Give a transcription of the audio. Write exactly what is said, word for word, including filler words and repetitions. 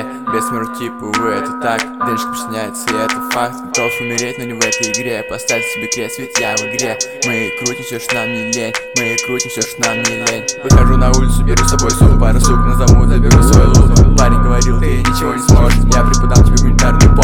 игре. Без смерти, увы, это так. Денежка присоединяется, и это факт. Готов умереть, но не в этой игре. Поставь себе крест, ведь я в игре. Мы крутим все, что нам не лень. Мы крутим все, что нам не лень. Выхожу на улицу, беру с собой суп. Пару сук назову, заберу свой лут. Парень говорил, ты ничего не сможешь. Я преподам тебе гуманитарный пол.